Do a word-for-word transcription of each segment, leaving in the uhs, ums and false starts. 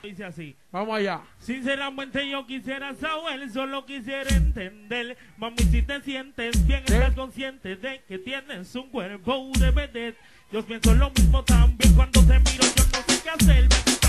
Dice así. Vamos allá. Sinceramente yo quisiera saber, solo quisiera entender. Mami, si te sientes bien, ¿Sí? estás consciente de que tienes un cuerpo de vedette. Yo pienso lo mismo también cuando te miro, yo no sé qué hacer.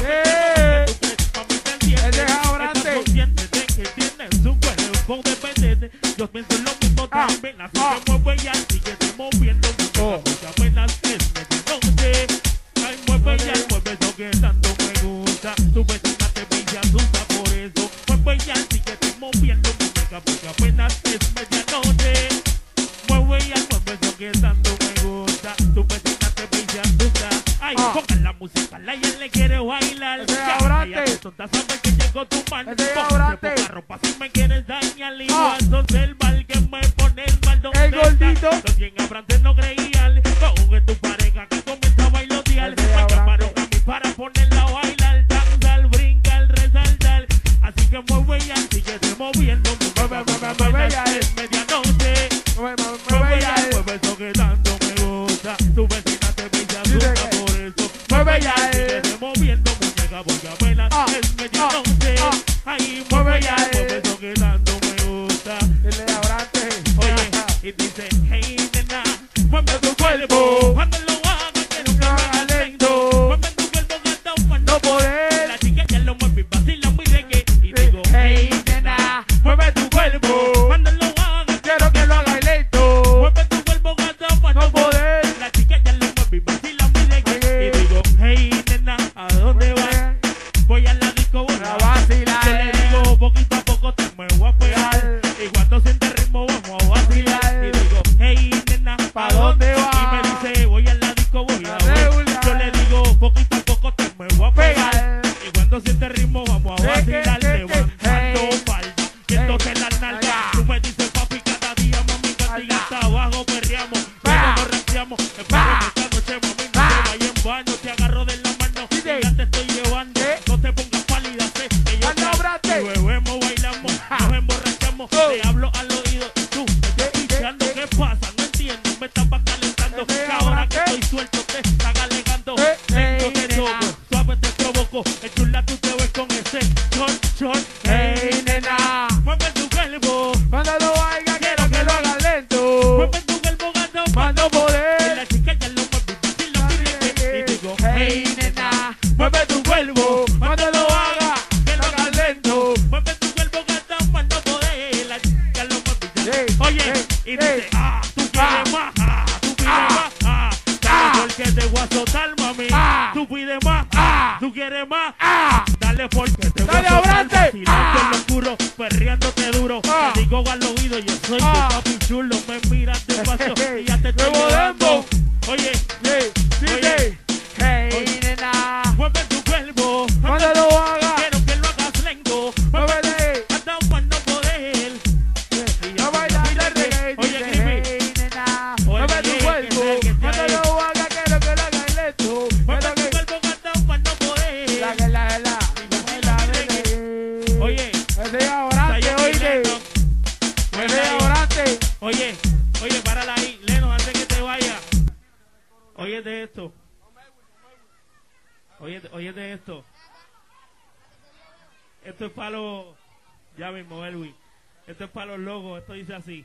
¿Sí? Mami, te sientes, estás consciente de que tienes un cuerpo de vedette. Yo pienso lo mismo Ah, también. Así ah. que mueve ya, sigue moviendo. Oh. Porque apenas es medianoche. Ay, mueve ya, mueve eso que tanto me gusta. Tu vecina te brilla, asusta por eso. Mueve ya, sigue moviendo, muñeca, porque apenas es medianoche. Mueve ya, mueve eso que tanto me gusta. Tu vecina te brilla, asusta. Ay, Ah. pongan la música, la ella le quiere bailar. Ese Ya, abrante. ella te tonta, sabe que llegó tu mano. Ese Ponte abrante. poca ropa si me quieres dañar. Y Ah. vas a ser mal que me pone el mal donde El gordito. está. Los bien abrantes no creían. Coge tu pareja que comienza a bailotear. Ese Me abrante. llamaron a mí para ponerla a bailar, danzar, brincar, resaltar. Así que mueve ya, sigue moviendo. Mueve, mueve, mueve ya, es medianoche. Mueve, mueve, Mueve mueve ya, ya. mueve eso que tanto me gusta. Tu vecina te brilla, Dice asusta que- por eso. Mueve Mueve ya, ya, eh. sigue moviendo, muñeca, porque apenas Ah, es medianoche. ah, Ahí mueve mueve ya, ya, eh. mueve eso que tanto me gusta. Dile abrante. Oye, y dice, hey nena, mueve tu cuerpo. Cuando lo hagas, quiero que lo hagas lento. Mueve tu cuerpo, gata, para No no poder. la chica ya lo mueve y vacila muy de que. Y digo, Hey, nena, mueve tu cuerpo. cuando lo hagas, Quiero que lo hagas lento. mueve tu cuerpo, gata, para No no poder. la chica ya lo mueve y vacila muy de que. Oye. Y digo, hey nena, ¿a dónde vas? Voy a la disco, voy La a vacilar. Yo le digo, poquito a poco te me voy a pegar. Y cuando siente el ritmo vamos a vacilar. Y digo, hey nena, ¿Pa' dónde vas? vas? Y me dice, voy a la disco, voy a La ver. regular. Yo le digo, poquito a poco te me voy a pegar. Pegar. Y cuando siente el ritmo vamos a ¿Qué, vacilar. qué, qué, Levantando qué? falda, viéndote Hey. las nalgas. Allá. Tú me dices, papi, cada día mami, castiga Allá. hasta abajo, perreamos. Va. Luego nos ranqueamos. Espero Va. que esta noche, mami, no Va. te vaya en baño. Te agarro de la mano Sí. y ya te estoy llevando. ¿Qué? No te pongas pálida, sé que yo Anda, te- brate. y bebemos, bailamos, nos emborrachamos. Oh. Te hablo al oído, tú me estás ¿Qué, pichando. qué, ¿Qué pasa? No entiendo, me estás calentando. Ese Que ahora que abrante. estoy suelto te están alegando. Eh, Lento ey, te nena. toco, suave te provoco. El chula tú te ves con ese short, short. Hey, nena, Mueve tu cuerpo, cuando lo hagas, quiero que lo hagas lento. mueve tu cuerpo, gato, Más no y poder. la chica ya lo mueve, y lo pide. Y digo, Hey, nena, mueve tu cuerpo. Cuando lo hagas, que lo hagas lento. mueve tu cuerpo, gato, para no poder. La chica lo mueve, ya. Hey, Oye, hey, y hey. dice, ah, tú quieres Ah. más, ah, tú pides Ah. más, ah, Ah. dale porque te voy a soltar, mami, Ah. tú pides más, Ah. tú quieres más, ¡Ah! dale porque te voy Dale, a soltar, abrante. vacilando en Ah. lo oscuro, perreándote duro, Ah. te digo al oído, yo soy Ah. tu papi chulo, me miras despacio Hey, y ya te estoy nuevo llevando, dembow. oye, Sí, dice. Oye. Hey, Oye. nena, mueve tu cuerpo, cuando lo hagas, quiero que lo hagas lento, muévete. hasta para no poder, y ya No te bailar mira de que- reggae, oye, dice, Creepy, hey, nena, Oye, mueve tu que- cuerpo. que- que- Cuando que- lo hagas, quiero que lo hagas lento. mueve Quiero tu que- cuerpo, gato, para no poder. La, la, la, la, la, la, Oye, ese es abrante, Zion y oye. Lennox, Ese bueno, es ahí. abrante. Oye, oye, párala ahí, Leno, antes que te vaya. Oye de esto. Oye, oye de esto. Esto es para los... Ya mismo, Elwin. Esto es para los logos, esto dice así.